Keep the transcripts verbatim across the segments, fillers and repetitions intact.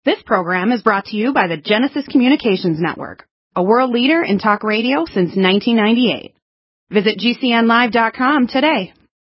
This program is brought to you by the Genesis Communications Network, a world leader in talk radio since nineteen ninety-eight. Visit G C N live dot com today.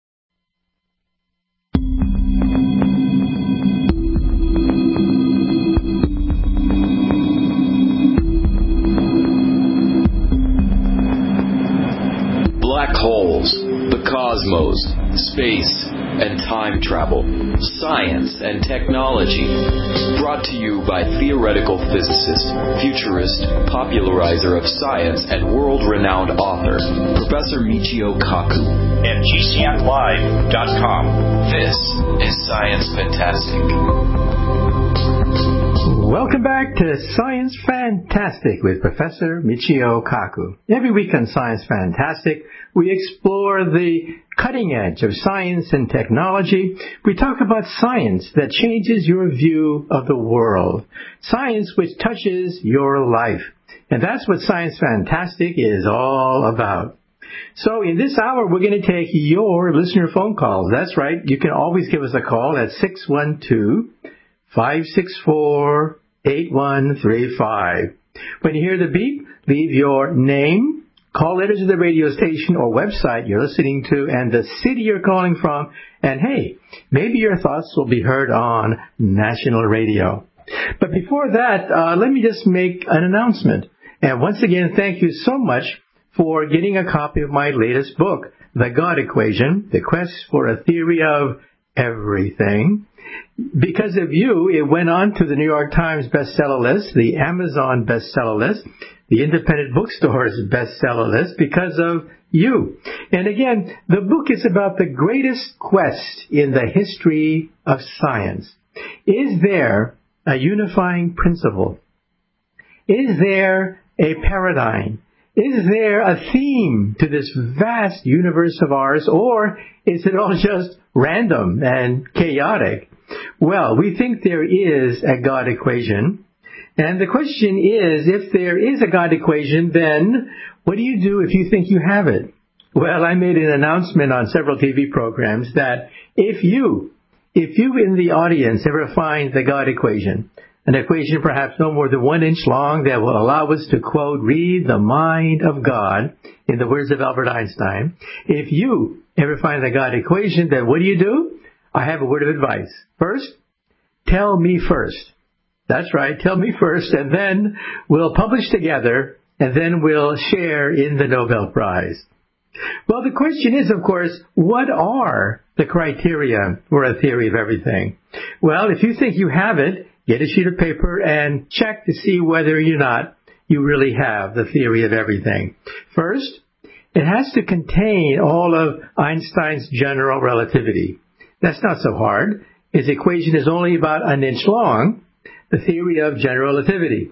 Black holes, the cosmos, space, and time travel, science and technology. Brought to you by theoretical physicist, futurist, popularizer of science, and world-renowned author, Professor Michio Kaku. And G C N live dot com. This is Science Fantastic. Welcome back to Science Fantastic with Professor Michio Kaku. Every week on Science Fantastic, we explore the cutting edge of science and technology. We talk about science that changes your view of the world. Science which touches your life. And that's what Science Fantastic is all about. So in this hour, we're going to take your listener phone calls. That's right. You can always give us a call at six one two, five six four, eight one three five. When you hear the beep, leave your name, call letters to the radio station or website you're listening to, and the city you're calling from. And hey, maybe your thoughts will be heard on national radio. But before that, uh, let me just make an announcement. And once again, thank you so much for getting a copy of my latest book, The God Equation, The Quest for a Theory of Everything. Because of you, it went on to the New York Times bestseller list, the Amazon bestseller list, the Independent Bookstore's bestseller list, because of you. And again, the book is about the greatest quest in the history of science. Is there a unifying principle? Is there a paradigm? Is there a theme to this vast universe of ours, or is it all just random and chaotic? Well, we think there is a God equation. And the question is, if there is a God equation, then what do you do if you think you have it? Well, I made an announcement on several T V programs that if you, if you in the audience ever find the God equation, an equation perhaps no more than one inch long that will allow us to, quote, read the mind of God, in the words of Albert Einstein, if you ever find the God equation, then what do you do? I have a word of advice. First, tell me first. That's right, tell me first, and then we'll publish together, and then we'll share in the Nobel Prize. Well, the question is, of course, what are the criteria for a theory of everything? Well, if you think you have it, get a sheet of paper and check to see whether or not you really have the theory of everything. First, it has to contain all of Einstein's general relativity. That's not so hard. His equation is only about an inch long, the theory of general relativity.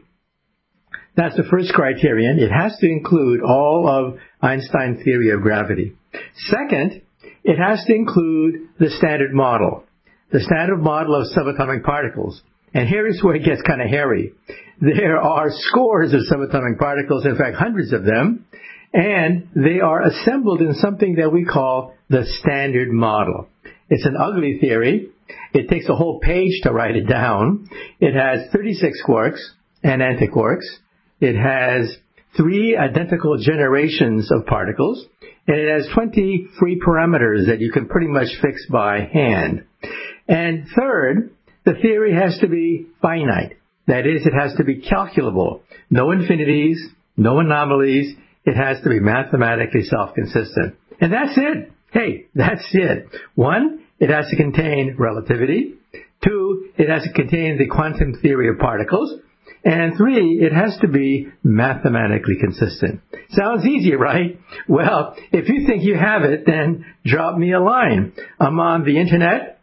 That's the first criterion. It has to include all of Einstein's theory of gravity. Second, it has to include the Standard Model, the Standard Model of subatomic particles. And here is where it gets kind of hairy. There are scores of subatomic particles, in fact, hundreds of them, and they are assembled in something that we call the Standard Model. It's an ugly theory. It takes a whole page to write it down. It has thirty-six quarks and antiquarks. It has three identical generations of particles, and it has twenty free parameters that you can pretty much fix by hand. And third, the theory has to be finite. That is, it has to be calculable. No infinities, no anomalies. It has to be mathematically self-consistent. And that's it. Hey, that's it. One, it has to contain relativity. Two, it has to contain the quantum theory of particles. And three, it has to be mathematically consistent. Sounds easy, right? Well, if you think you have it, then drop me a line. I'm on the internet.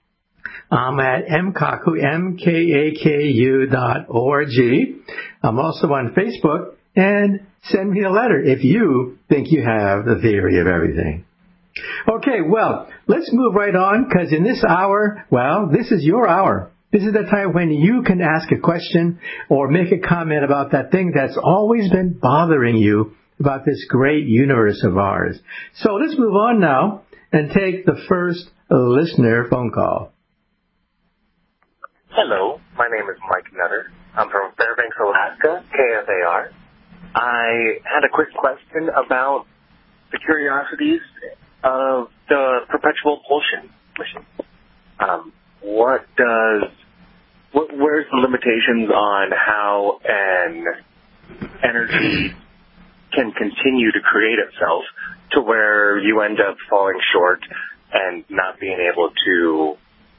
I'm at mkaku, M K A K U dot O R G. I'm also on Facebook. And send me a letter if you think you have the theory of everything. Okay, well, let's move right on, because in this hour, well, this is your hour. This is the time when you can ask a question or make a comment about that thing that's always been bothering you about this great universe of ours. So let's move on now and take the first listener phone call. Hello, my My name is Mike Nutter. I'm from Fairbanks, Alaska, K F A R. I had a quick question about the curiosities of the perpetual motion machine. Um, what does, what, where's the limitations on how an energy can continue to create itself to where you end up falling short and not being able to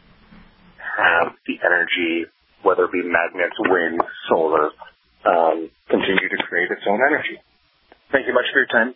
have the energy, whether it be magnets, wind, solar, um, continue to create its own energy? Thank you much for your time.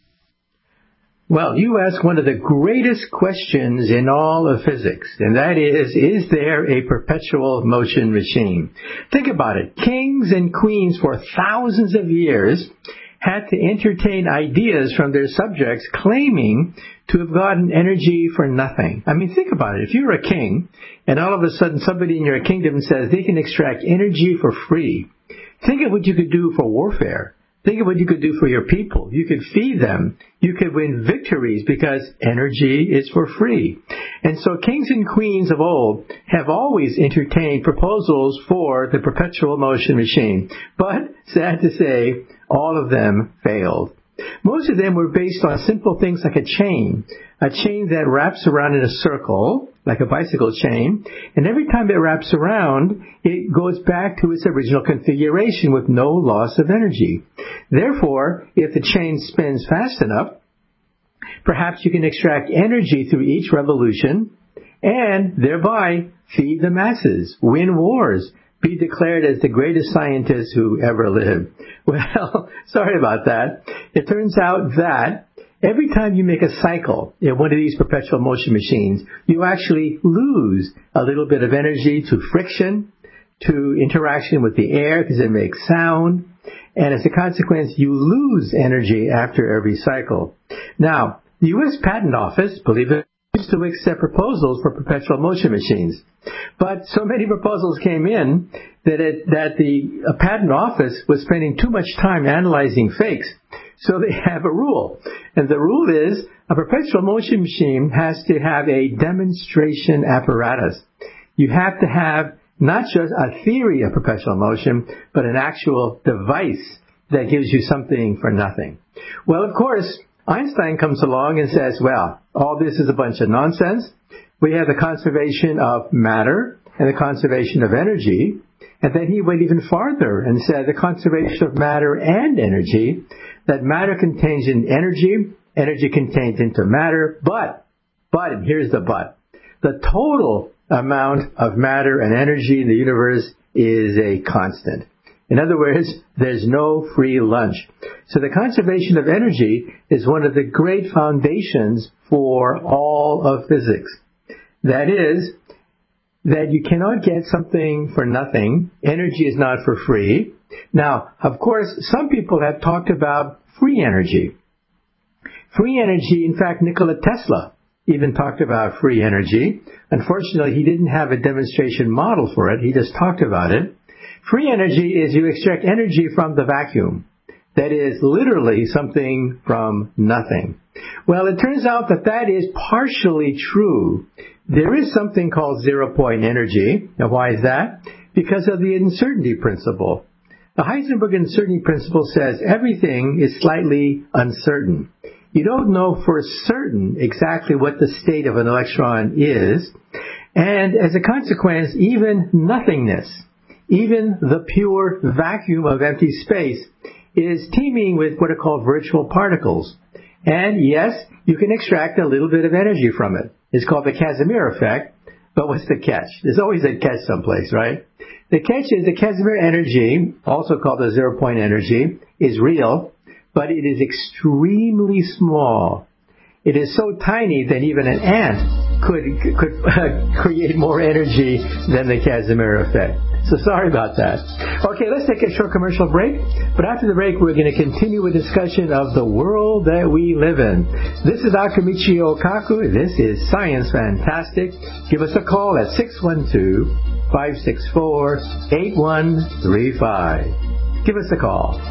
Well, you ask one of the greatest questions in all of physics, and that is, is there a perpetual motion machine? Think about it. Kings and queens for thousands of years had to entertain ideas from their subjects claiming to have gotten energy for nothing. I mean, think about it. If you're a king, and all of a sudden somebody in your kingdom says they can extract energy for free, think of what you could do for warfare. Think of what you could do for your people. You could feed them. You could win victories because energy is for free. And so kings and queens of old have always entertained proposals for the perpetual motion machine. But, sad to say, all of them failed. Most of them were based on simple things like a chain, a chain that wraps around in a circle, like a bicycle chain, and every time it wraps around, it goes back to its original configuration with no loss of energy. Therefore, if the chain spins fast enough, perhaps you can extract energy through each revolution and thereby feed the masses, win wars, be declared as the greatest scientist who ever lived. Well, sorry about that. It turns out that every time you make a cycle in one of these perpetual motion machines, you actually lose a little bit of energy to friction, to interaction with the air because it makes sound, and as a consequence, you lose energy after every cycle. Now, the U S Patent Office, believe it, used to accept proposals for perpetual motion machines. But so many proposals came in that it, that the uh, Patent Office was spending too much time analyzing fakes. So they have a rule. And the rule is a perpetual motion machine has to have a demonstration apparatus. You have to have not just a theory of perpetual motion, but an actual device that gives you something for nothing. Well, of course, Einstein comes along and says, well, all this is a bunch of nonsense. We have the conservation of matter and the conservation of energy. And then he went even farther and said the conservation of matter and energy, that matter contains in energy, energy contains into matter, but, but, and here's the but, the total amount of matter and energy in the universe is a constant. In other words, there's no free lunch. So the conservation of energy is one of the great foundations for all of physics. That is, that you cannot get something for nothing. Energy is not for free. Now, of course, some people have talked about free energy. Free energy, in fact, Nikola Tesla even talked about free energy. Unfortunately, he didn't have a demonstration model for it. He just talked about it. Free energy is you extract energy from the vacuum. That is literally something from nothing. Well, it turns out that that is partially true. There is something called zero-point energy. Now, why is that? Because of the uncertainty principle. The Heisenberg uncertainty principle says everything is slightly uncertain. You don't know for certain exactly what the state of an electron is, and as a consequence, even nothingness, even the pure vacuum of empty space, is teeming with what are called virtual particles. And yes, you can extract a little bit of energy from it. It's called the Casimir effect. But what's the catch? There's always a catch someplace, right? The catch is the Casimir energy, also called the zero-point energy, is real, but it is extremely small. It is so tiny that even an ant could could uh, create more energy than the Casimir effect. So sorry about that. Okay, let's take a short commercial break. But after the break, we're going to continue with discussion of the world that we live in. This is Doctor Michio Kaku. This is Science Fantastic. Give us a call at six one two, five six four, eight one three five. Give us a call.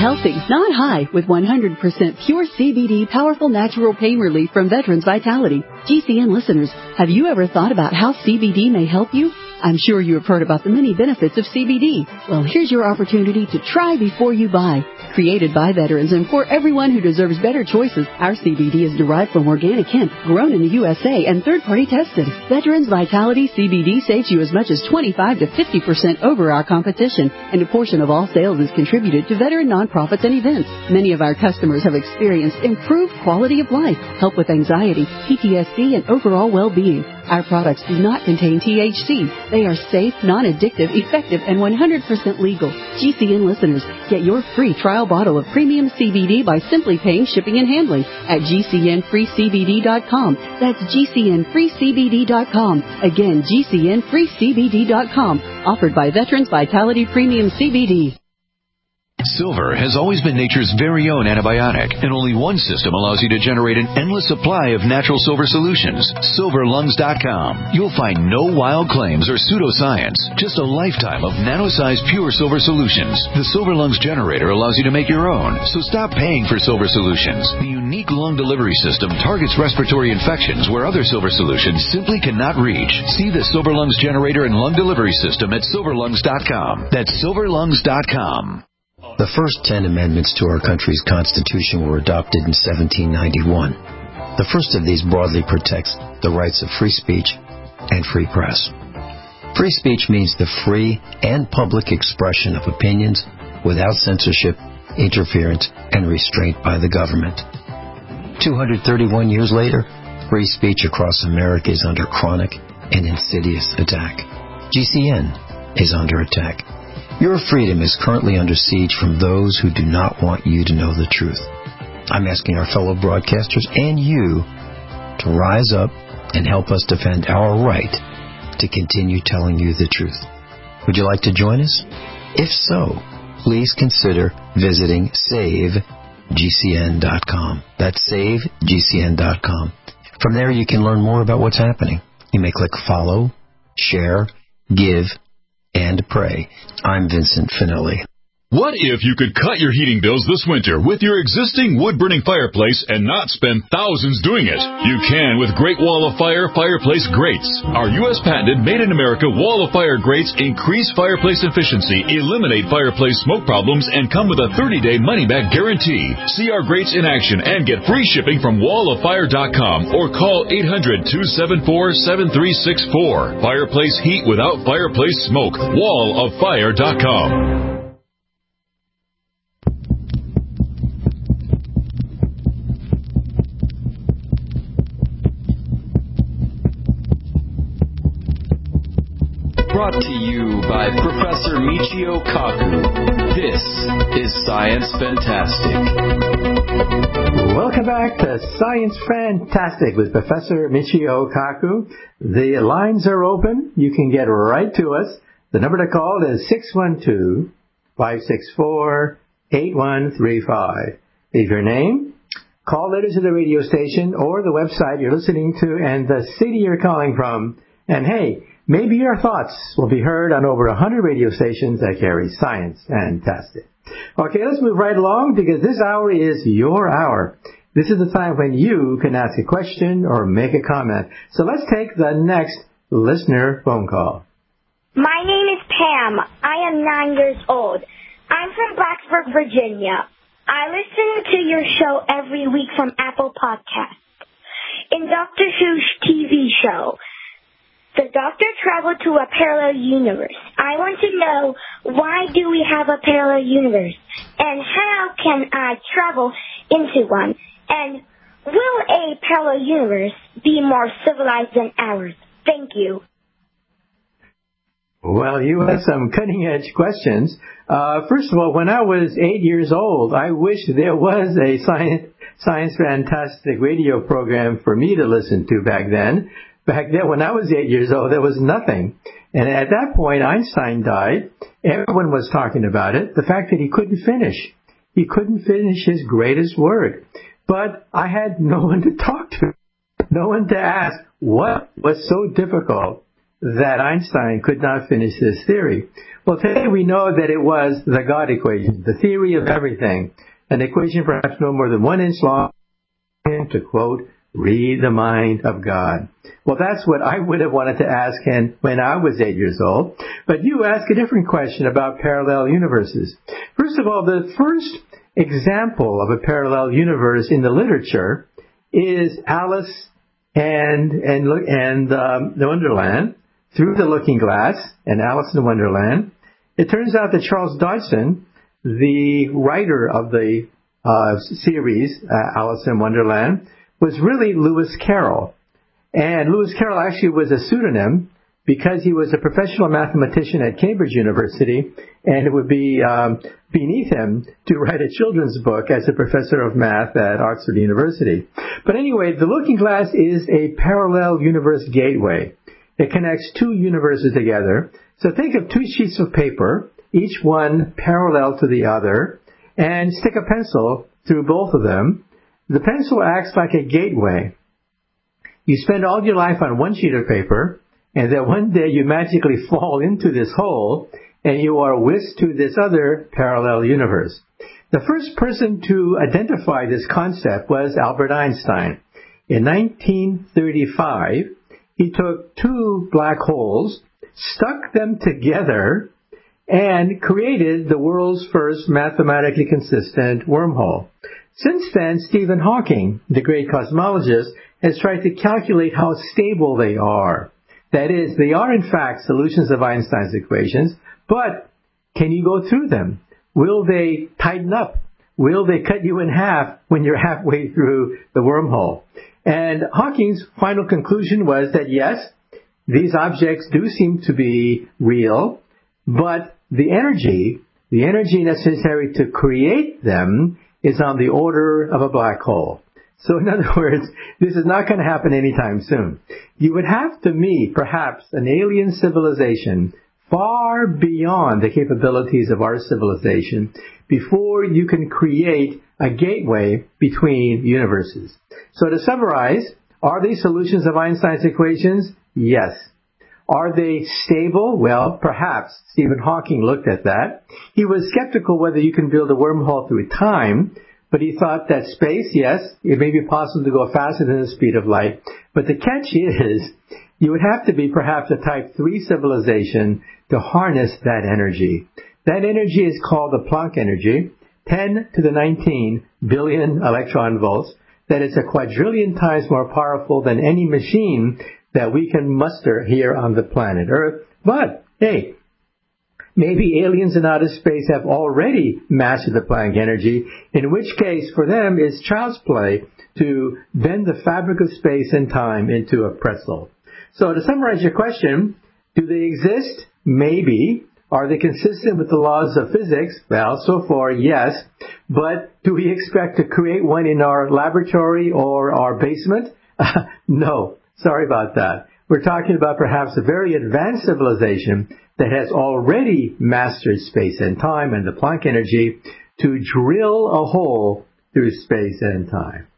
healthy, not high, with one hundred percent pure C B D powerful natural pain relief from Veterans Vitality. G C N listeners, have you ever thought about how C B D may help you? I'm sure you have heard about the many benefits of C B D. Well, here's your opportunity to try before you buy. Created by veterans and for everyone who deserves better choices, our C B D is derived from organic hemp, grown in the U S A and third-party tested. Veterans Vitality C B D saves you as much as twenty-five to fifty percent over our competition, and a portion of all sales is contributed to veteran nonprofits and events. Many of our customers have experienced improved quality of life, help with anxiety, P T S D, and overall well-being. Our products do not contain T H C. They are safe, non-addictive, effective, and one hundred percent legal. G C N listeners, get your free trial bottle of premium C B D by simply paying shipping and handling at G C N free C B D dot com. That's G C N free C B D dot com. Again, G C N free C B D dot com. Offered by Veterans Vitality Premium C B D. Silver has always been nature's very own antibiotic, and only one system allows you to generate an endless supply of natural silver solutions. silver lungs dot com. You'll find no wild claims or pseudoscience, just a lifetime of nano-sized pure silver solutions. The Silver Lungs generator allows you to make your own, so stop paying for silver solutions. The unique lung delivery system targets respiratory infections where other silver solutions simply cannot reach. See the Silver Lungs generator and lung delivery system at silver lungs dot com. That's silver lungs dot com. The first ten amendments to our country's Constitution were adopted in seventeen ninety-one. The first of these broadly protects the rights of free speech and free press. Free speech means the free and public expression of opinions without censorship, interference, and restraint by the government. two hundred thirty-one years later, free speech across America is under chronic and insidious attack. G C N is under attack. Your freedom is currently under siege from those who do not want you to know the truth. I'm asking our fellow broadcasters and you to rise up and help us defend our right to continue telling you the truth. Would you like to join us? If so, please consider visiting save G C N dot com. That's save G C N dot com. From there, you can learn more about what's happening. You may click follow, share, give, and pray. I'm Vincent Finelli. What if you could cut your heating bills this winter with your existing wood-burning fireplace and not spend thousands doing it? You can with Great Wall of Fire fireplace grates. Our U S patented made-in-America Wall of Fire grates increase fireplace efficiency, eliminate fireplace smoke problems, and come with a thirty-day money-back guarantee. See our grates in action and get free shipping from wall of fire dot com or call eight hundred, two seven four, seven three six four. Fireplace heat without fireplace smoke. wall of fire dot com. Brought to you by Professor Michio Kaku. This is Science Fantastic. Welcome back to Science Fantastic with Professor Michio Kaku. The lines are open. You can get right to us. The number to call is six one two, five six four, eight one three five. Leave your name, call letters to the radio station or the website you're listening to and the city you're calling from. And hey, maybe your thoughts will be heard on over one hundred radio stations that carry Science Fantastic. Okay, let's move right along because this hour is your hour. This is the time when you can ask a question or make a comment. So let's take the next listener phone call. My name is Pam. I am nine years old. I'm from Blacksburg, Virginia. I listen to your show every week from Apple Podcasts. In Doctor Who's T V show, the Doctor traveled to a parallel universe. I want to know, why do we have a parallel universe? And how can I travel into one? And will a parallel universe be more civilized than ours? Thank you. Well, you have some cutting-edge questions. Uh, first of all, when I was eight years old, I wish there was a Science, Science Fantastic radio program for me to listen to back then. Back then, when I was eight years old, there was nothing. And at that point, Einstein died. Everyone was talking about it. The fact that he couldn't finish. He couldn't finish his greatest work. But I had no one to talk to. No one to ask what was so difficult that Einstein could not finish his theory? Well, today we know that it was the God equation, the theory of everything, an equation perhaps no more than one inch long, to quote, read the mind of God. Well, that's what I would have wanted to ask him when I was eight years old. But you ask a different question about parallel universes. First of all, the first example of a parallel universe in the literature is Alice and and and um, the Wonderland, Through the Looking Glass, and Alice in Wonderland. It turns out that Charles Dodgson, the writer of the uh, series uh, Alice in Wonderland, was really Lewis Carroll. And Lewis Carroll actually was a pseudonym because he was a professional mathematician at Cambridge University, and it would be um, beneath him to write a children's book as a professor of math at Oxford University. But anyway, The Looking Glass is a parallel universe gateway. It connects two universes together. So think of two sheets of paper, each one parallel to the other, and stick a pencil through both of them. The pencil acts like a gateway. You spend all your life on one sheet of paper, and then one day you magically fall into this hole, and you are whisked to this other parallel universe. The first person to identify this concept was Albert Einstein. In nineteen thirty-five, he took two black holes, stuck them together, and created the world's first mathematically consistent wormhole. Since then, Stephen Hawking, the great cosmologist, has tried to calculate how stable they are. That is, they are in fact solutions of Einstein's equations, but can you go through them? Will they tighten up? Will they cut you in half when you're halfway through the wormhole? And Hawking's final conclusion was that yes, these objects do seem to be real, but the energy, the energy necessary to create them is on the order of a black hole. So in other words, this is not going to happen anytime soon. You would have to meet perhaps an alien civilization far beyond the capabilities of our civilization before you can create a gateway between universes. So to summarize, are these solutions of Einstein's equations? Yes. Are they stable? Well, perhaps. Stephen Hawking looked at that. He was skeptical whether you can build a wormhole through time, but he thought that space, yes, it may be possible to go faster than the speed of light. But the catch is, you would have to be perhaps a type three civilization to harness that energy. That energy is called the Planck energy, ten to the nineteen billion electron volts. That is a quadrillion times more powerful than any machine that we can muster here on the planet Earth. But, hey, maybe aliens in outer space have already mastered the Planck energy, in which case for them it's child's play to bend the fabric of space and time into a pretzel. So to summarize your question, do they exist? Maybe. Are they consistent with the laws of physics? Well, so far, yes. But do we expect to create one in our laboratory or our basement? No. Sorry about that. We're talking about perhaps a very advanced civilization that has already mastered space and time and the Planck energy to drill a hole through space and time.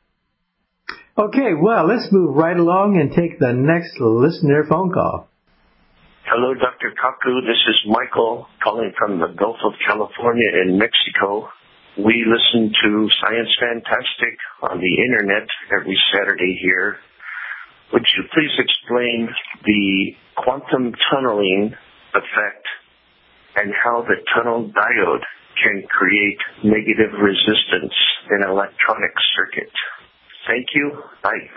Okay, well, let's move right along and take the next listener phone call. Hello, Doctor Kaku. This is Michael calling from the Gulf of California in Mexico. We listen to Science Fantastic on the internet every Saturday here. Would you please explain the quantum tunneling effect and how the tunnel diode can create negative resistance in an electronic circuit? Thank you. Bye.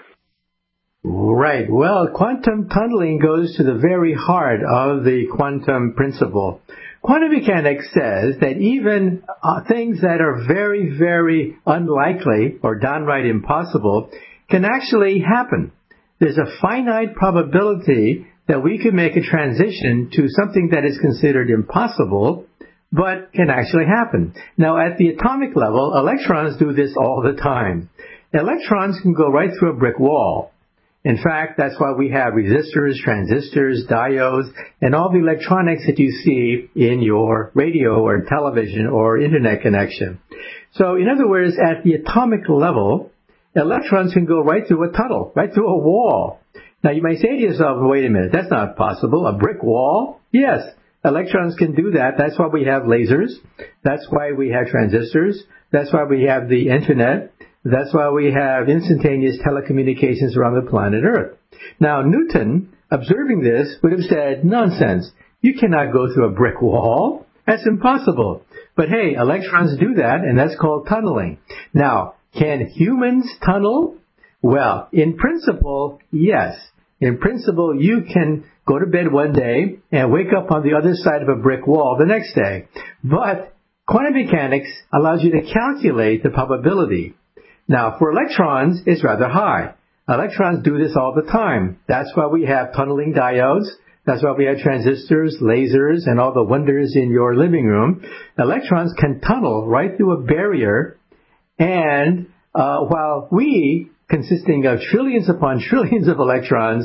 Right. Well, quantum tunneling goes to the very heart of the quantum principle. Quantum mechanics says that even uh, things that are very, very unlikely or downright impossible can actually happen. There's a finite probability that we can make a transition to something that is considered impossible, but can actually happen. Now, at the atomic level, electrons do this all the time. Electrons can go right through a brick wall. In fact, that's why we have resistors, transistors, diodes, and all the electronics that you see in your radio or television or internet connection. So, in other words, at the atomic level, electrons can go right through a tunnel, right through a wall. Now, you might say to yourself, wait a minute, that's not possible. A brick wall? Yes, electrons can do that. That's why we have lasers. That's why we have transistors. That's why we have the internet. That's why we have instantaneous telecommunications around the planet Earth. Now, Newton, observing this, would have said, nonsense. You cannot go through a brick wall. That's impossible. But hey, electrons do that, and that's called tunneling. Now, can humans tunnel? Well, in principle, yes. In principle, you can go to bed one day and wake up on the other side of a brick wall the next day. But quantum mechanics allows you to calculate the probability. Now, for electrons, it's rather high. Electrons do this all the time. That's why we have tunneling diodes. That's why we have transistors, lasers, and all the wonders in your living room. Electrons can tunnel right through a barrier, and uh, while we, consisting of trillions upon trillions of electrons,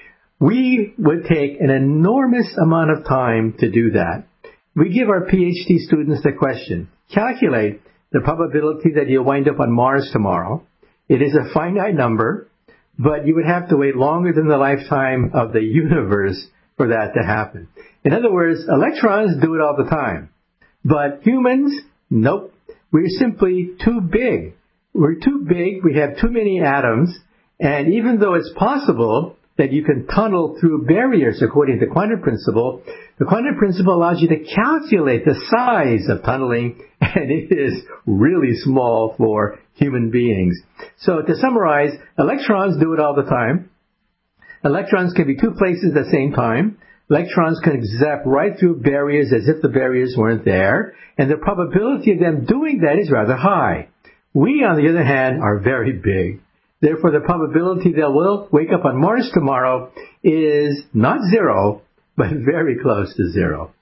we would take an enormous amount of time to do that. We give our PhD students the question, calculate the probability that you'll wind up on Mars tomorrow. It is a finite number, but you would have to wait longer than the lifetime of the universe for that to happen. In other words, electrons do it all the time. But humans, nope. We're simply too big. We're too big, we have too many atoms, and even though it's possible that you can tunnel through barriers according to the quantum principle, the quantum principle allows you to calculate the size of tunneling, and it is really small for human beings. So to summarize, electrons do it all the time. Electrons can be two places at the same time. Electrons can zap right through barriers as if the barriers weren't there, and the probability of them doing that is rather high. We, on the other hand, are very big. Therefore, the probability that we'll wake up on Mars tomorrow is not zero, but very close to zero.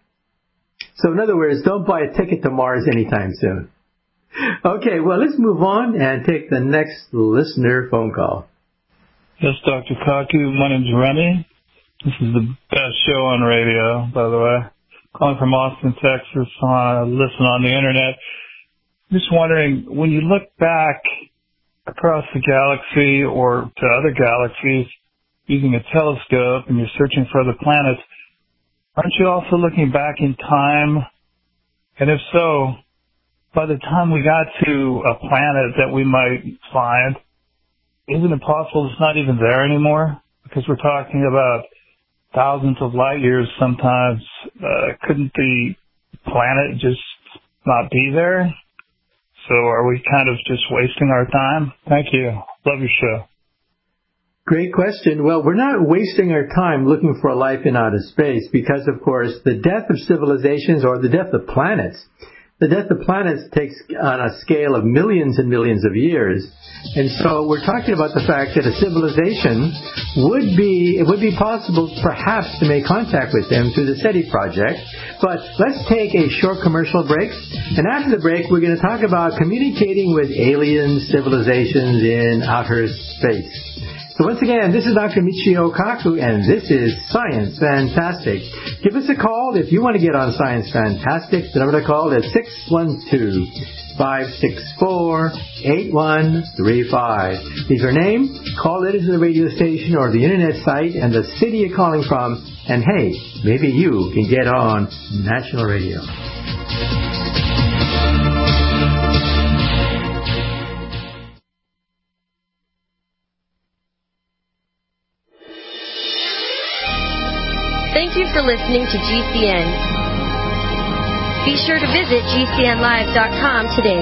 So in other words, don't buy a ticket to Mars anytime soon. Okay, well, let's move on and take the next listener phone call. Yes, Doctor Kaku, my name's Remy. This is the best show on radio, by the way. Calling from Austin, Texas. I listen on the internet. Just wondering, when you look back across the galaxy or to other galaxies using a telescope and you're searching for other planets, aren't you also looking back in time? And if so, by the time we got to a planet that we might find, isn't it possible it's not even there anymore? Because we're talking about thousands of light years sometimes. Uh, couldn't the planet just not be there? So are we kind of just wasting our time? Thank you. Love your show. Great question. Well, we're not wasting our time looking for life in outer space because, of course, the death of civilizations or the death of planets, the death of planets takes on a scale of millions and millions of years. And so we're talking about the fact that a civilization would be, it would be possible perhaps to make contact with them through the SETI project. But let's take a short commercial break. And after the break, we're going to talk about communicating with alien civilizations in outer space. So once again, this is Doctor Michio Kaku, and this is Science Fantastic. Give us a call if you want to get on Science Fantastic. The number to call is six one two, five six four, eight one three five. Leave your name, call it into the radio station or the internet site and the city you're calling from, and hey, maybe you can get on national radio. Thank you for listening to G C N. Be sure to visit G C N live dot com today.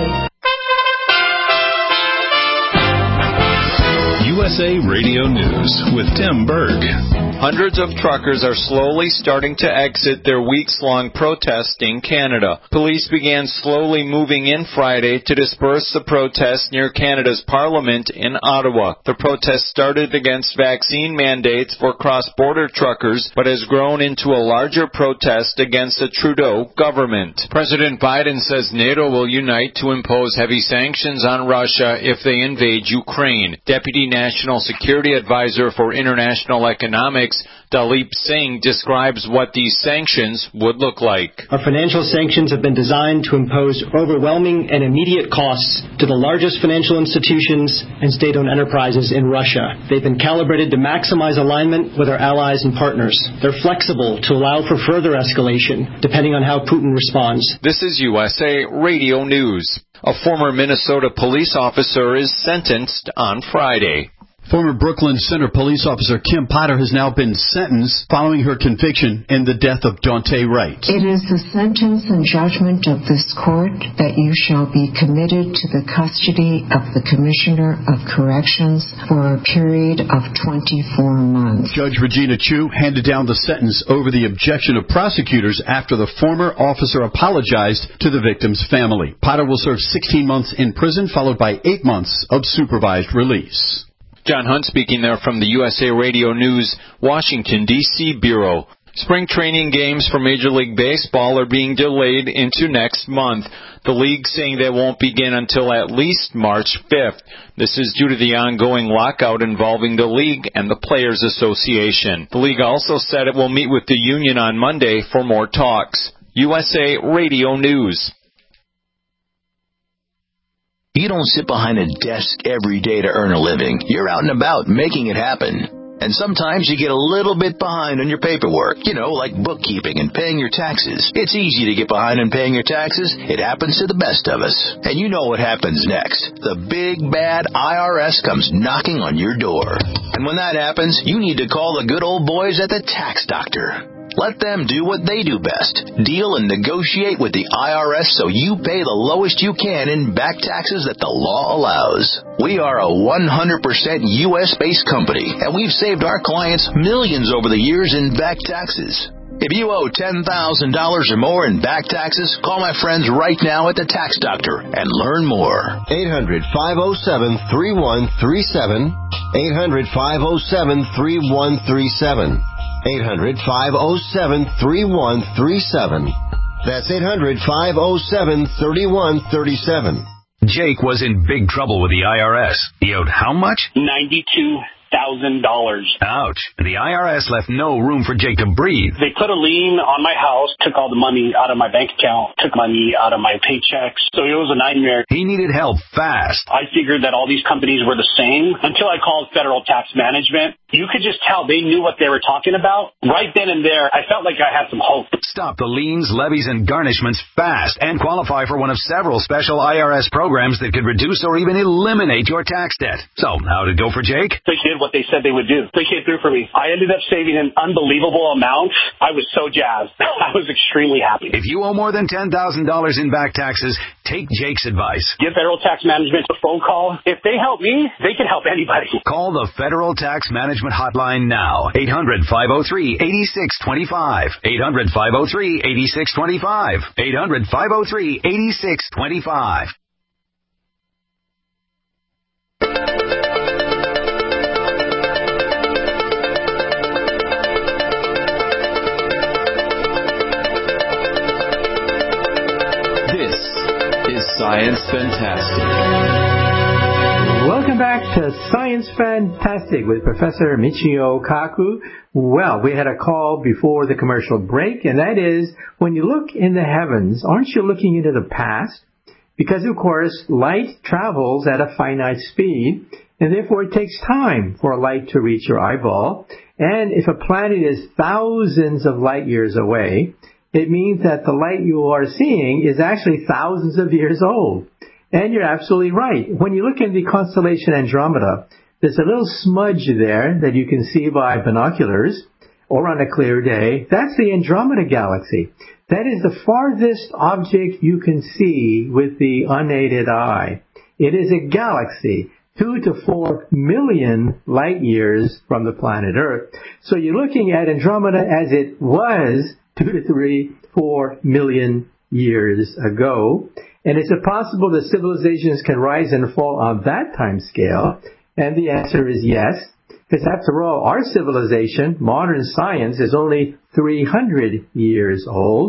U S A Radio News with Tim Berg. Hundreds of truckers are slowly starting to exit their weeks-long protest in Canada. Police began slowly moving in Friday to disperse the protests near Canada's Parliament in Ottawa. The protest started against vaccine mandates for cross-border truckers, but has grown into a larger protest against the Trudeau government. President Biden says NATO will unite to impose heavy sanctions on Russia if they invade Ukraine. Deputy National National Security Advisor for International Economics, Dalip Singh, describes what these sanctions would look like. Our financial sanctions have been designed to impose overwhelming and immediate costs to the largest financial institutions and state-owned enterprises in Russia. They've been calibrated to maximize alignment with our allies and partners. They're flexible to allow for further escalation, depending on how Putin responds. This is U S A Radio News. A former Minnesota police officer is sentenced on Friday. Former Brooklyn Center police officer Kim Potter has now been sentenced following her conviction in the death of Daunte Wright. It is the sentence and judgment of this court that you shall be committed to the custody of the Commissioner of Corrections for a period of twenty-four months. Judge Regina Chu handed down the sentence over the objection of prosecutors after the former officer apologized to the victim's family. Potter will serve sixteen months in prison, followed by eight months of supervised release. John Hunt speaking there from the U S A Radio News Washington, D C Bureau. Spring training games for Major League Baseball are being delayed into next month. The league saying they won't begin until at least March fifth. This is due to the ongoing lockout involving the league and the Players Association. The league also said it will meet with the union on Monday for more talks. U S A Radio News. You don't sit behind a desk every day to earn a living. You're out and about making it happen. And sometimes you get a little bit behind on your paperwork, you know, like bookkeeping and paying your taxes. It's easy to get behind on paying your taxes. It happens to the best of us. And you know what happens next. The big, bad I R S comes knocking on your door. And when that happens, you need to call the good old boys at the Tax Doctor. Let them do what they do best. Deal and negotiate with the I R S so you pay the lowest you can in back taxes that the law allows. We are a one hundred percent U S-based company, and we've saved our clients millions over the years in back taxes. If you owe ten thousand dollars or more in back taxes, call my friends right now at the Tax Doctor and learn more. eight hundred, five oh seven, three one three seven. eight hundred, five oh seven, three one three seven. eight hundred, five oh seven, three one three seven. That's eight hundred, five oh seven, three one three seven. Jake was in big trouble with the I R S. He owed how much? ninety-two thousand dollars. Ouch. The I R S left no room for Jake to breathe. They put a lien on my house, took all the money out of my bank account, took money out of my paychecks. So it was a nightmare. He needed help fast. I figured that all these companies were the same until I called Federal Tax Management. You could just tell they knew what they were talking about. Right then and there, I felt like I had some hope. Stop the liens, levies, and garnishments fast and qualify for one of several special I R S programs that could reduce or even eliminate your tax debt. So, how did it go for Jake? They did what they said they would do. They came through for me. I ended up saving an unbelievable amount. I was so jazzed. I was extremely happy. If you owe more than ten thousand dollars in back taxes, take Jake's advice. Give Federal Tax Management a phone call. If they help me, they can help anybody. Call the Federal Tax Management Hotline now. eight hundred, five oh three, eight six two five. eight hundred, five oh three, eight six two five. eight hundred, five oh three, eight six two five. Science Fantastic. Welcome back to Science Fantastic with Professor Michio Kaku. Well, we had a call before the commercial break, and that is, when you look in the heavens, aren't you looking into the past? Because, of course, light travels at a finite speed, and therefore it takes time for light to reach your eyeball. And if a planet is thousands of light years away, it means that the light you are seeing is actually thousands of years old. And you're absolutely right. When you look in the constellation Andromeda, there's a little smudge there that you can see by binoculars or on a clear day. That's the Andromeda Galaxy. That is the farthest object you can see with the unaided eye. It is a galaxy two to four million light years from the planet Earth. So you're looking at Andromeda as it was two to three, four million years ago. And is it possible that civilizations can rise and fall on that time scale? And the answer is yes. Because after all, our civilization, modern science, is only three hundred years old.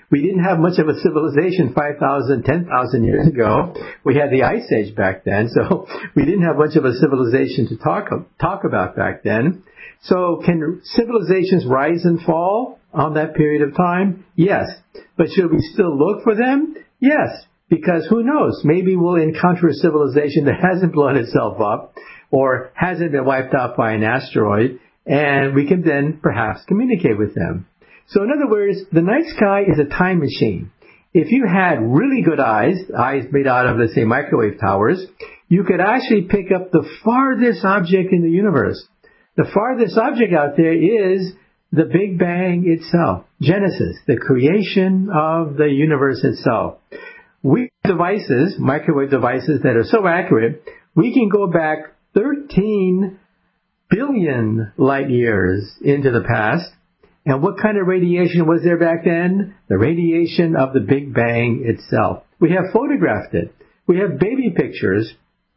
We didn't have much of a civilization five thousand, ten thousand years ago. We had the Ice Age back then, so we didn't have much of a civilization to talk talk about back then. So can civilizations rise and fall on that period of time? Yes. But should we still look for them? Yes. Because who knows? Maybe we'll encounter a civilization that hasn't blown itself up or hasn't been wiped out by an asteroid, and we can then perhaps communicate with them. So in other words, the night sky is a time machine. If you had really good eyes, eyes made out of, let's say, microwave towers, you could actually pick up the farthest object in the universe. The farthest object out there is the Big Bang itself, Genesis, the creation of the universe itself. We have devices, microwave devices that are so accurate, we can go back thirteen billion light years into the past. And what kind of radiation was there back then? The radiation of the Big Bang itself. We have photographed it. We have baby pictures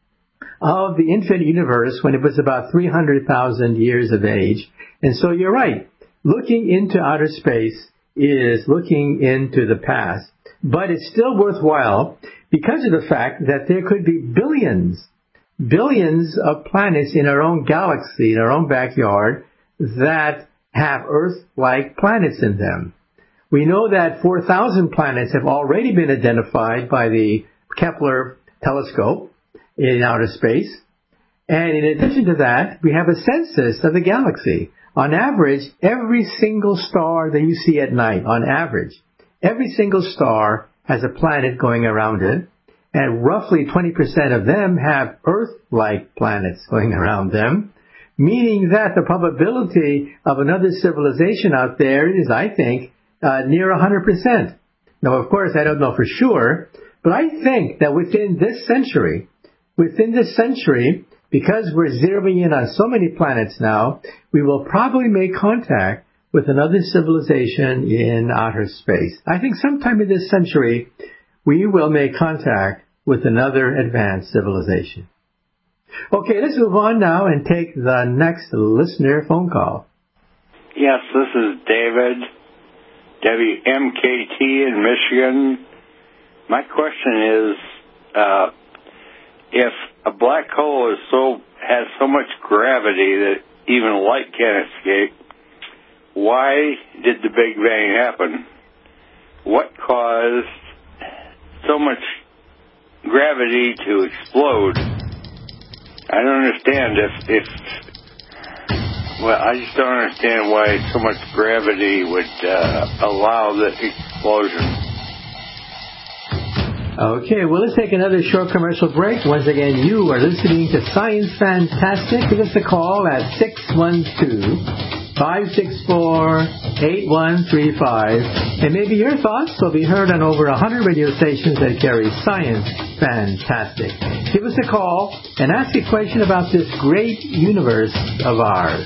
of the infinite universe when it was about three hundred thousand years of age. And so you're right. Looking into outer space is looking into the past. But it's still worthwhile because of the fact that there could be billions, billions of planets in our own galaxy, in our own backyard, that have Earth-like planets in them. We know that four thousand planets have already been identified by the Kepler telescope in outer space. And in addition to that, we have a census of the galaxy. On average, every single star that you see at night, on average, every single star has a planet going around it, and roughly twenty percent of them have Earth-like planets going around them, meaning that the probability of another civilization out there is, I think, uh, near one hundred percent. Now, of course, I don't know for sure, but I think that within this century, within this century, because we're zeroing in on so many planets now, we will probably make contact with another civilization in outer space. I think sometime in this century, we will make contact with another advanced civilization. Okay, let's move on now and take the next listener phone call. Yes, this is David, W M K T in Michigan. My question is, uh, if a black hole is so has so much gravity that even light can't escape, why did the Big Bang happen? What caused so much gravity to explode? I don't understand if, if well, I just don't understand why so much gravity would uh, allow the explosion. Okay, well, let's take another short commercial break. Once again, you are listening to Science Fantastic. Give us a call at six one two, five six four, eight one three five. And maybe your thoughts will be heard on over one hundred radio stations that carry Science Fantastic. Give us a call and ask a question about this great universe of ours.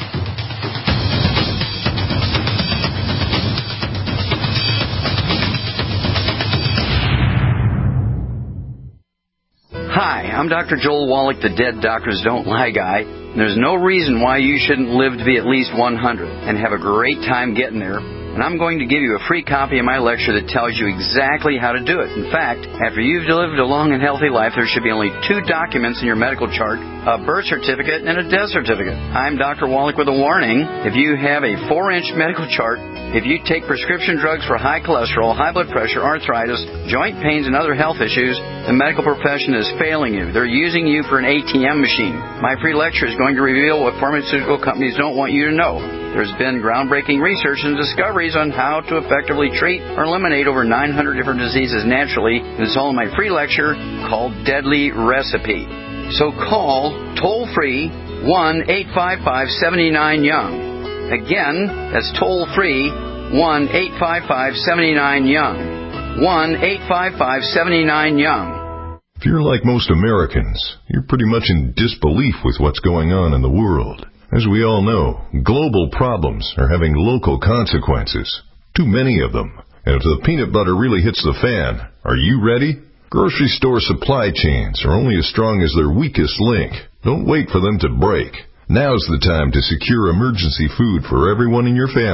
Hi, I'm Doctor Joel Wallach, the Dead Doctors Don't Lie guy. There's no reason why you shouldn't live to be at least one hundred and have a great time getting there. And I'm going to give you a free copy of my lecture that tells you exactly how to do it. In fact, after you've lived a long and healthy life, there should be only two documents in your medical chart, a birth certificate and a death certificate. I'm Doctor Wallach with a warning. If you have a four-inch medical chart, if you take prescription drugs for high cholesterol, high blood pressure, arthritis, joint pains, and other health issues, the medical profession is failing you. They're using you for an A T M machine. My free lecture is going to reveal what pharmaceutical companies don't want you to know. There's been groundbreaking research and discoveries on how to effectively treat or eliminate over nine hundred different diseases naturally. It's all in my free lecture called Deadly Recipe. So call toll-free one eight five five, seven nine, young. Again, that's toll-free one eight five five, seven nine, young. one eight five five, seven nine, young. If you're like most Americans, you're pretty much in disbelief with what's going on in the world. As we all know, global problems are having local consequences. Too many of them. And if the peanut butter really hits the fan, are you ready? Grocery store supply chains are only as strong as their weakest link. Don't wait for them to break. Now's the time to secure emergency food for everyone in your family.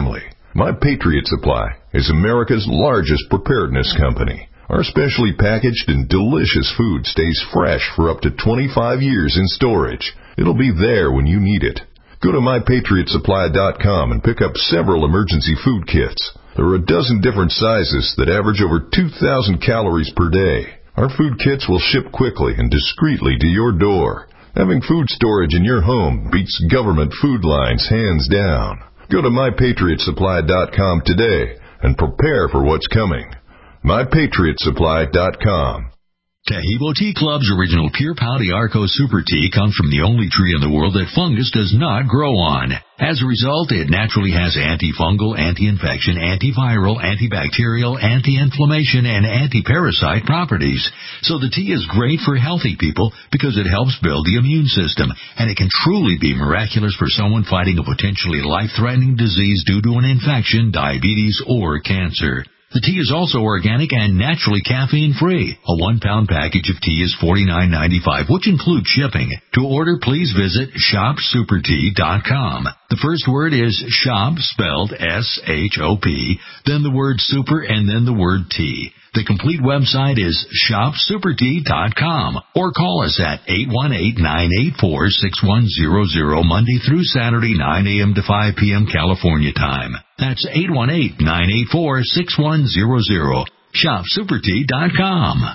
My Patriot Supply is America's largest preparedness company. Our specially packaged and delicious food stays fresh for up to twenty-five years in storage. It'll be there when you need it. Go to my patriot supply dot com and pick up several emergency food kits. There are a dozen different sizes that average over two thousand calories per day. Our food kits will ship quickly and discreetly to your door. Having food storage in your home beats government food lines hands down. Go to my patriot supply dot com today and prepare for what's coming. my patriot supply dot com. Taheebo Tea Club's original Pure Pau d'Arco Super Tea comes from the only tree in the world that fungus does not grow on. As a result, it naturally has antifungal, anti-infection, antiviral, antibacterial, anti-inflammation, and anti-parasite properties. So the tea is great for healthy people because it helps build the immune system, and it can truly be miraculous for someone fighting a potentially life-threatening disease due to an infection, diabetes, or cancer. The tea is also organic and naturally caffeine-free. A one-pound package of tea is forty-nine ninety-five, which includes shipping. To order, please visit shop super tea dot com. The first word is shop, spelled S H O P, then the word super, and then the word tea. The complete website is shop super tea dot com, or call us at eight one eight, nine eight four, six one zero zero Monday through Saturday, nine a.m. to five p.m. California time. That's eight one eight, nine eight four, six one zero zero. shop super tea dot com.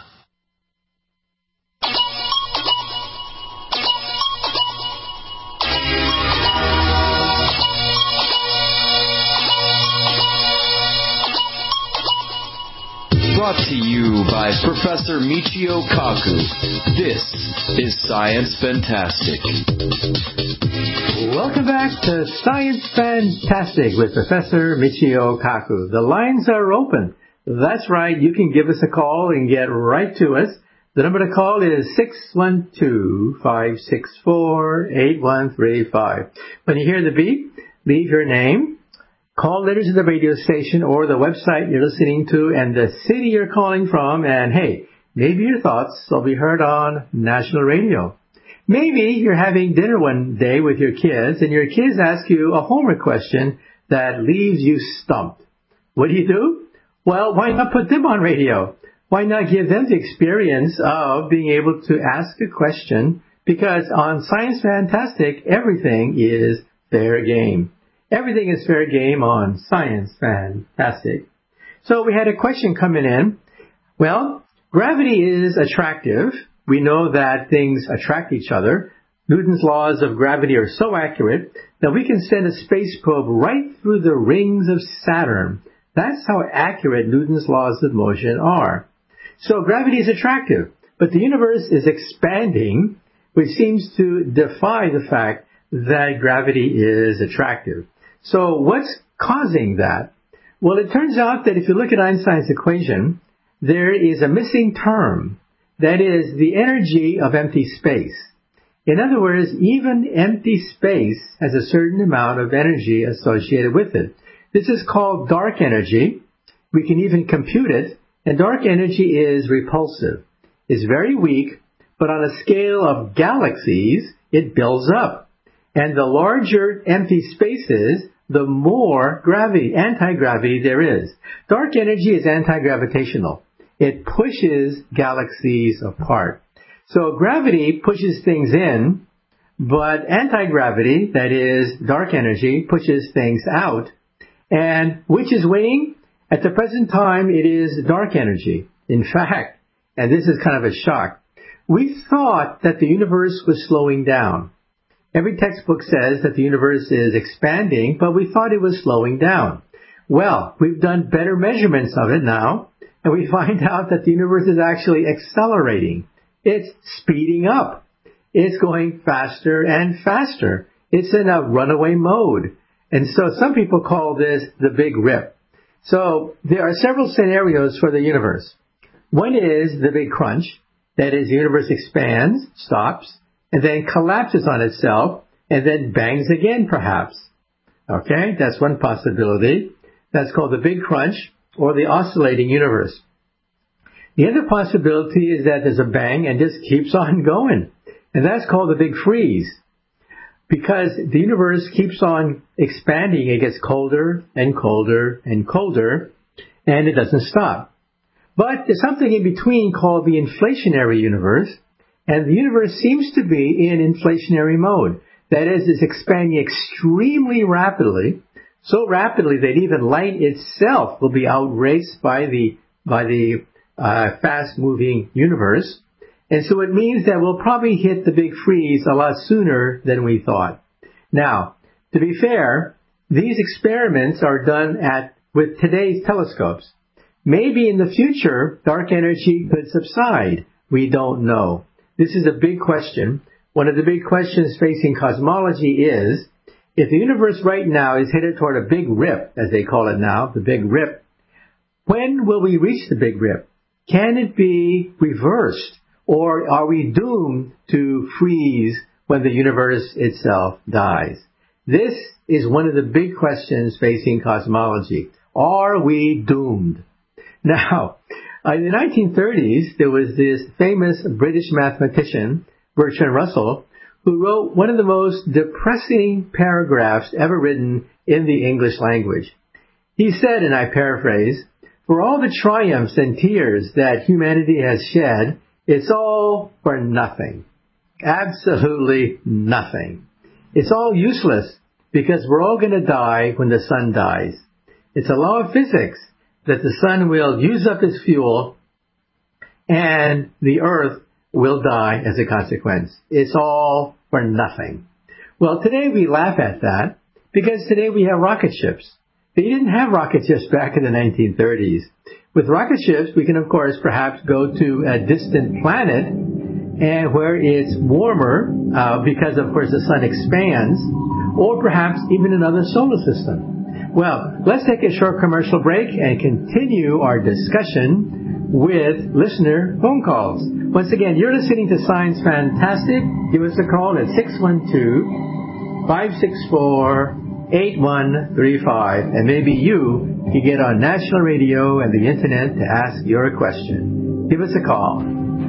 Brought to you by Professor Michio Kaku. This is Science Fantastic. Welcome back to Science Fantastic with Professor Michio Kaku. The lines are open. That's right, you can give us a call and get right to us. The number to call is six one two, five six four, eight one three five. When you hear the beep, leave your name, call letters to the radio station or the website you're listening to and the city you're calling from, and hey, maybe your thoughts will be heard on national radio. Maybe you're having dinner one day with your kids and your kids ask you a homework question that leaves you stumped. What do you do? Well, why not put them on radio? Why not give them the experience of being able to ask a question? Because on Science Fantastic, everything is fair game. Everything is fair game on Science Fantastic. So we had a question coming in. Well, gravity is attractive. We know that things attract each other. Newton's laws of gravity are so accurate that we can send a space probe right through the rings of Saturn. That's how accurate Newton's laws of motion are. So gravity is attractive, but the universe is expanding, which seems to defy the fact that gravity is attractive. So what's causing that? Well, it turns out that if you look at Einstein's equation, there is a missing term. That is the energy of empty space. In other words, even empty space has a certain amount of energy associated with it. This is called dark energy. We can even compute it. And dark energy is repulsive. It's very weak, but on a scale of galaxies, it builds up. And the larger empty spaces, the more gravity, anti-gravity there is. Dark energy is anti-gravitational. It pushes galaxies apart. So gravity pushes things in, but anti-gravity, that is dark energy, pushes things out. And which is winning? At the present time, it is dark energy. In fact, and this is kind of a shock, we thought that the universe was slowing down. Every textbook says that the universe is expanding, but we thought it was slowing down. Well, we've done better measurements of it now, and we find out that the universe is actually accelerating. It's speeding up. It's going faster and faster. It's in a runaway mode. And so some people call this the Big Rip. So there are several scenarios for the universe. One is the Big Crunch. That is, the universe expands, stops, and then collapses on itself, and then bangs again, perhaps. Okay, that's one possibility. That's called the Big Crunch, or the oscillating universe. The other possibility is that there's a bang and just keeps on going, and that's called the Big Freeze. because the universe keeps on expanding. It gets colder and colder and colder, and it doesn't stop. But there's something in between called the inflationary universe, and the universe seems to be in inflationary mode. That is, it's expanding extremely rapidly, so rapidly that even light itself will be outraced by the by the uh, fast-moving universe. And so it means that we'll probably hit the big freeze a lot sooner than we thought. Now, to be fair, these experiments are done at with today's telescopes. Maybe in the future, dark energy could subside. We don't know. This is a big question. One of the big questions facing cosmology is, if the universe right now is headed toward a big rip, as they call it now, the big rip, when will we reach the big rip? Can it be reversed? Or are we doomed to freeze when the universe itself dies? This is one of the big questions facing cosmology. Are we doomed? Now, in the nineteen thirties, there was this famous British mathematician, Bertrand Russell, who wrote one of the most depressing paragraphs ever written in the English language. He said, and I paraphrase, "For all the triumphs and tears that humanity has shed, it's all for nothing. Absolutely nothing. It's all useless because we're all going to die when the sun dies. It's a law of physics that the sun will use up its fuel and the earth will die as a consequence. It's all for nothing." Well, today we laugh at that because today we have rocket ships. They didn't have rocket ships back in the nineteen thirties. With rocket ships, we can, of course, perhaps go to a distant planet and where it's warmer uh, because, of course, the sun expands, or perhaps even another solar system. Well, let's take a short commercial break and continue our discussion with listener phone calls. Once again, you're listening to Science Fantastic. Give us a call at six one two, five six four, eight one three five, and maybe you can get on national radio and the internet to ask your question. Give us a call.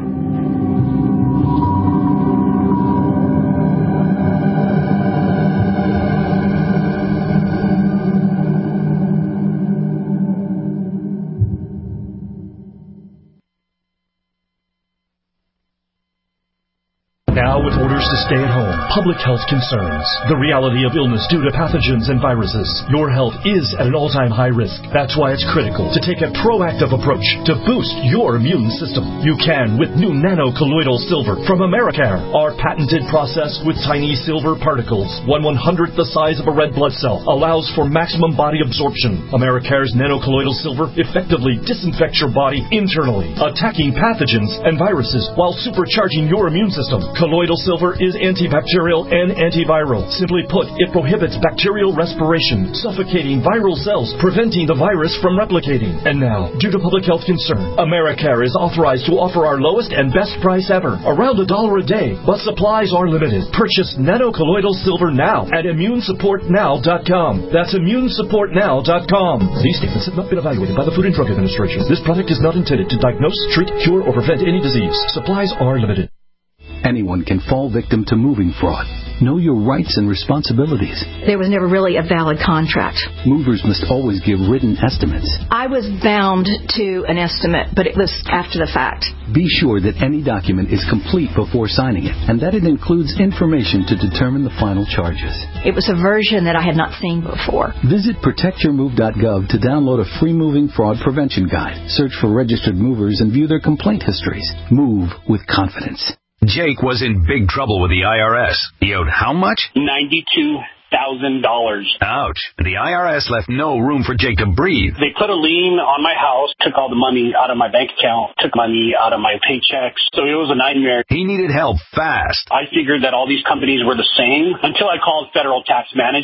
Now with orders to stay at home, public health concerns, the reality of illness due to pathogens and viruses, your health is at an all-time high risk. That's why it's critical to take a proactive approach to boost your immune system. You can with new nano-colloidal silver from Americare. Our patented process with tiny silver particles, one one-hundredth the size of a red blood cell, allows for maximum body absorption. Americare's nano-colloidal silver effectively disinfects your body internally, attacking pathogens and viruses while supercharging your immune system. Colloidal silver is antibacterial and antiviral. Simply put, it prohibits bacterial respiration, suffocating viral cells, preventing the virus from replicating. And now, due to public health concern, Americare is authorized to offer our lowest and best price ever, around a dollar a day, but supplies are limited. Purchase nano-colloidal silver now at immune support now dot com. That's immune support now dot com. These statements have not been evaluated by the Food and Drug Administration. This product is not intended to diagnose, treat, cure, or prevent any disease. Supplies are limited. Anyone can fall victim to moving fraud. Know your rights and responsibilities. There was never really a valid contract. Movers must always give written estimates. I was bound to an estimate, but it was after the fact. Be sure that any document is complete before signing it, and that it includes information to determine the final charges. It was a version that I had not seen before. Visit protect your move dot gov to download a free moving fraud prevention guide. Search for registered movers and view their complaint histories. Move with confidence. Jake was in big trouble with the I R S. He owed how much? ninety-two thousand dollars. Ouch. The I R S left no room for Jake to breathe. They put a lien on my house, took all the money out of my bank account, took money out of my paychecks. So it was a nightmare. He needed help fast. I figured that all these companies were the same until I called Federal Tax Management.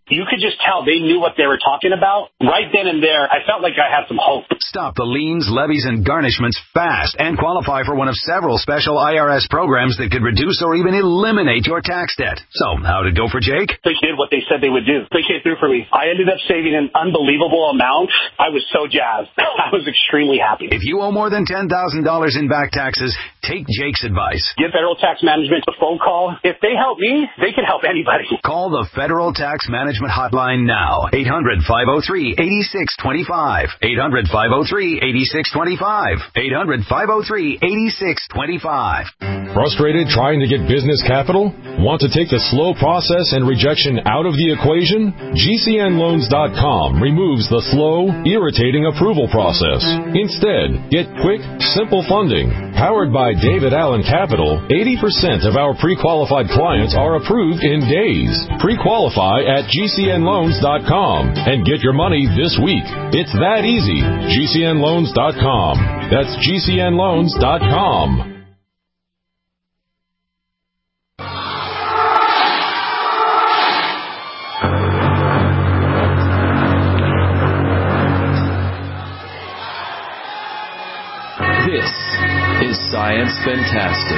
you could just tell they knew what they were talking about. Right then and there, I felt like I had some hope. Stop the liens, levies, and garnishments fast and qualify for one of several special I R S programs that could reduce or even eliminate your tax debt. So, how'd it go for Jake? They did what they said they would do. They came through for me. I ended up saving an unbelievable amount. I was so jazzed. I was extremely happy. If you owe more than ten thousand dollars in back taxes, take Jake's advice. Give Federal Tax Management a phone call. If they help me, they can help anybody. Call the Federal Tax Management Hotline now. eight hundred, five oh three, eight six two five. eight hundred, five oh three, eight six two five. eight hundred, five oh three, eight six two five. Frustrated trying to get business capital? Want to take the slow process and rejection out of the equation? G C N loans dot com removes the slow, irritating approval process. Instead, get quick, simple funding. Powered by David Allen Capital, eighty percent of our pre-qualified clients are approved in days. Pre-qualify at G C N loans dot com and get your money this week. It's that easy. G C N loans dot com. That's G C N loans dot com. This is Science Fantastic.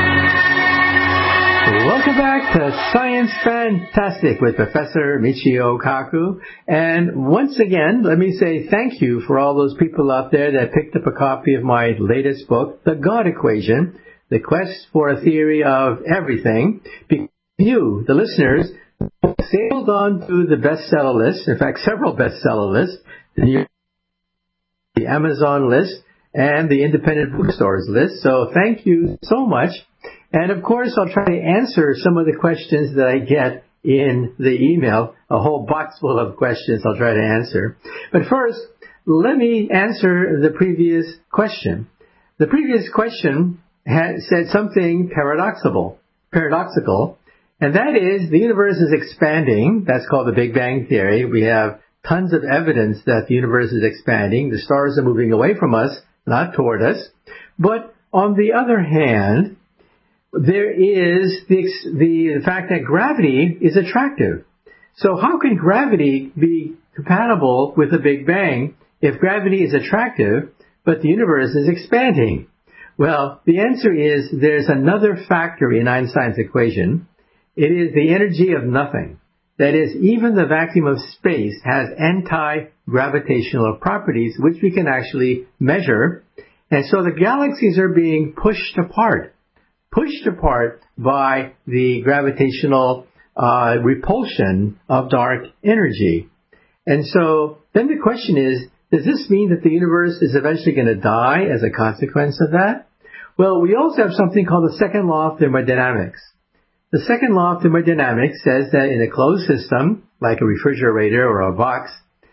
Welcome back to Science Fantastic with Professor Michio Kaku. And once again, let me say thank you for all those people out there that picked up a copy of my latest book, The God Equation, The Quest for a Theory of Everything. Because you, the listeners, sailed on to the bestseller list, in fact, several bestseller lists, the New York, the Amazon list, and the independent bookstores list. So thank you so much. And of course, I'll try to answer some of the questions that I get in the email, a whole box full of questions I'll try to answer. But first, let me answer the previous question. The previous question had said something paradoxical, paradoxical, and that is the universe is expanding. That's called the Big Bang Theory. We have tons of evidence that the universe is expanding. The stars are moving away from us, not toward us. But on the other hand, there is the, the fact that gravity is attractive. So how can gravity be compatible with the Big Bang if gravity is attractive, but the universe is expanding? Well, the answer is there's another factor in Einstein's equation. It is the energy of nothing. That is, even the vacuum of space has anti-gravitational properties, which we can actually measure. And so the galaxies are being pushed apart, pushed apart by the gravitational uh, repulsion of dark energy. And so then the question is, does this mean that the universe is eventually going to die as a consequence of that? Well, we also have something called the second law of thermodynamics. The second law of thermodynamics says that in a closed system, like a refrigerator or a box,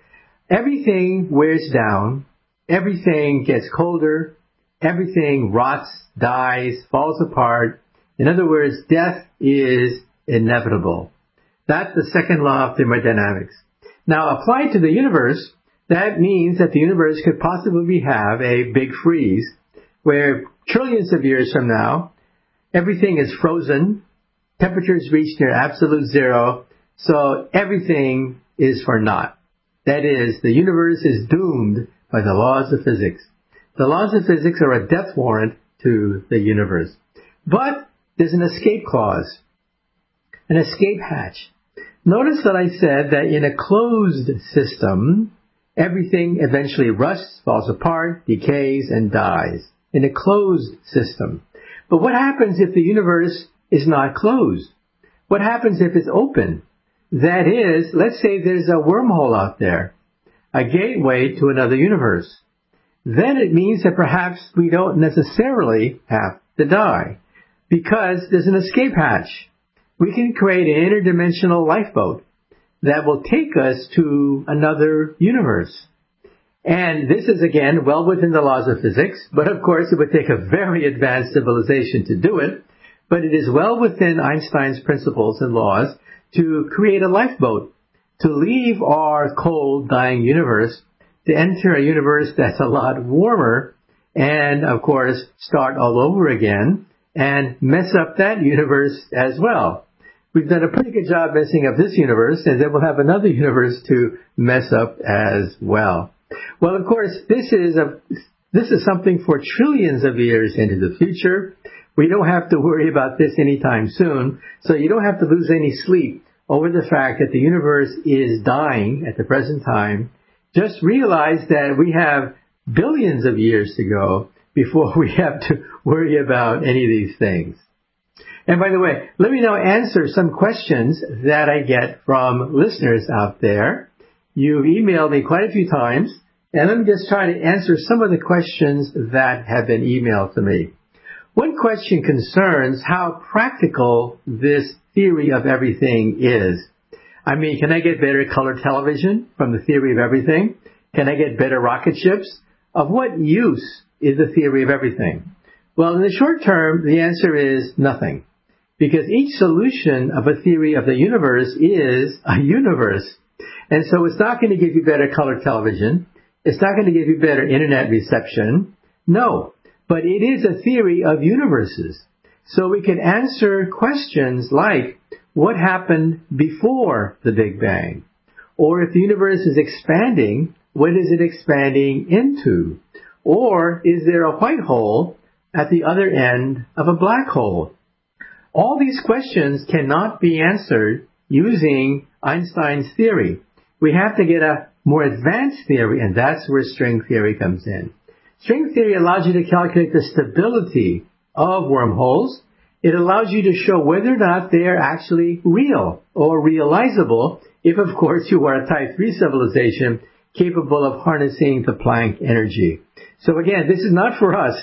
everything wears down, everything gets colder, everything rots, dies, falls apart. In other words, death is inevitable. That's the second law of thermodynamics. Now, applied to the universe, that means that the universe could possibly have a big freeze where trillions of years from now, everything is frozen, temperatures reach near absolute zero, so everything is for naught. That is, the universe is doomed by the laws of physics. The laws of physics are a death warrant to the universe. But there's an escape clause, an escape hatch. Notice that I said that in a closed system, everything eventually rusts, falls apart, decays, and dies. In a closed system. But what happens if the universe is not closed? What happens if it's open? That is, let's say there's a wormhole out there, a gateway to another universe. Then it means that perhaps we don't necessarily have to die, because there's an escape hatch. We can create an interdimensional lifeboat that will take us to another universe. And this is, again, well within the laws of physics, but of course it would take a very advanced civilization to do it. But it is well within Einstein's principles and laws to create a lifeboat, to leave our cold, dying universe, to enter a universe that's a lot warmer, and, of course, start all over again and mess up that universe as well. we've done a pretty good job messing up this universe, and then we'll have another universe to mess up as well. Well, of course, this is a this is something for trillions of years into the future. We don't have to worry about this anytime soon, so you don't have to lose any sleep over the fact that the universe is dying at the present time. Just realize that we have billions of years to go before we have to worry about any of these things. And by the way, let me now answer some questions that I get from listeners out there. You've emailed me quite a few times, and let me just try to answer some of the questions that have been emailed to me. One question concerns how practical this theory of everything is. I mean, can I get better color television from the theory of everything? Can I get better rocket ships? Of what use is the theory of everything? Well, in the short term, the answer is nothing. Because each solution of a theory of the universe is a universe. And so it's not going to give you better color television. It's not going to give you better internet reception. No, but it is a theory of universes. So we can answer questions like, what happened before the Big Bang? Or if the universe is expanding, what is it expanding into? Or is there a white hole at the other end of a black hole? All these questions cannot be answered using Einstein's theory. We have to get a more advanced theory, and that's where string theory comes in. String theory allows you to calculate the stability of wormholes. It allows you to show whether or not they are actually real or realizable if, of course, you are a type three civilization capable of harnessing the Planck energy. So again, this is not for us,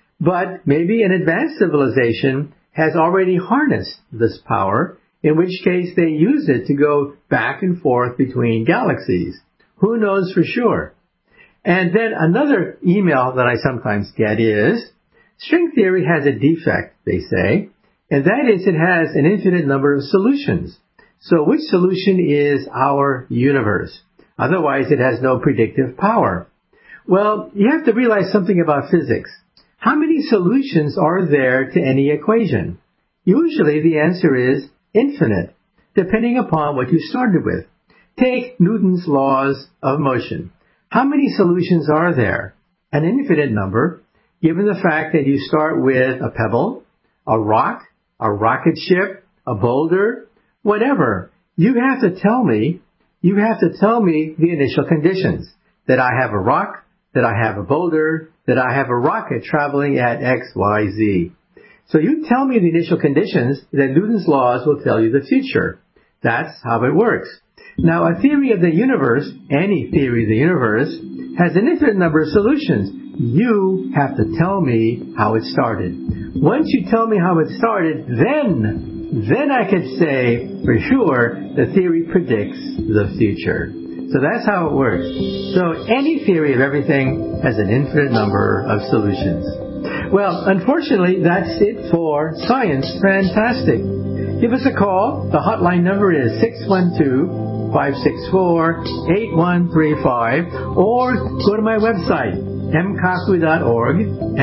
but maybe an advanced civilization has already harnessed this power, in which case they use it to go back and forth between galaxies. Who knows for sure? And then another email that I sometimes get is, string theory has a defect, they say, and that is it has an infinite number of solutions. So which solution is our universe? Otherwise, it has no predictive power. Well, you have to realize something about physics. How many solutions are there to any equation? Usually the answer is infinite, depending upon what you started with. Take Newton's laws of motion. How many solutions are there? An infinite number, given the fact that you start with a pebble, a rock, a rocket ship, a boulder, whatever. You have to tell me, you have to tell me the initial conditions. That I have a rock, that I have a boulder, that I have a rocket traveling at X, Y, Z. So you tell me the initial conditions, then Newton's laws will tell you the future. That's how it works. Now, a theory of the universe, any theory of the universe, has an infinite number of solutions. You have to tell me how it started. Once you tell me how it started, then, then I could say for sure the theory predicts the future. So that's how it works. So any theory of everything has an infinite number of solutions. Well, unfortunately, that's it for Science Fantastic. Give us a call. The hotline number is six one two, five six four, eight one three five, or go to my website, m kaku dot org,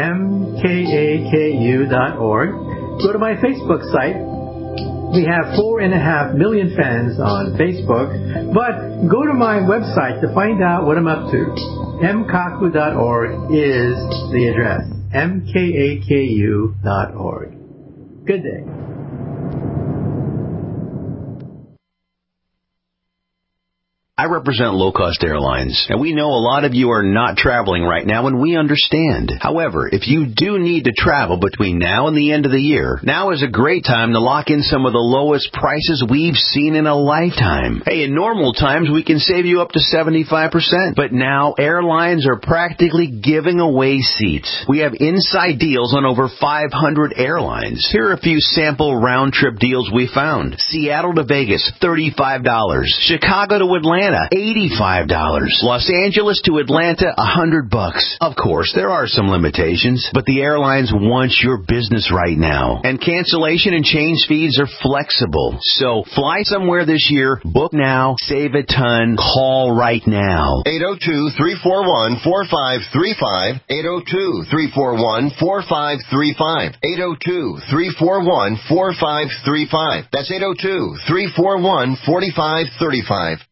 m k a k u dot org. Go to my Facebook site. We have four and a half million fans on Facebook, but go to my website to find out what I'm up to. m kaku dot org is the address. m k a k u dot org. Good day. I represent low-cost airlines, and we know a lot of you are not traveling right now, and we understand. However, if you do need to travel between now and the end of the year, now is a great time to lock in some of the lowest prices we've seen in a lifetime. Hey, in normal times, we can save you up to seventy-five percent, but now airlines are practically giving away seats. We have inside deals on over five hundred airlines. Here are a few sample round-trip deals we found. Seattle to Vegas, thirty-five dollars. Chicago to Atlanta, Atlanta, eighty-five dollars. Los Angeles to Atlanta, one hundred bucks. Of course, there are some limitations, but the airlines want your business right now. And cancellation and change fees are flexible. So fly somewhere this year, book now, save a ton, call right now. eight oh two, three four one, four five three five. eight oh two, three four one, four five three five. eight oh two, three four one, four five three five. That's eight oh two, three four one, four five three five.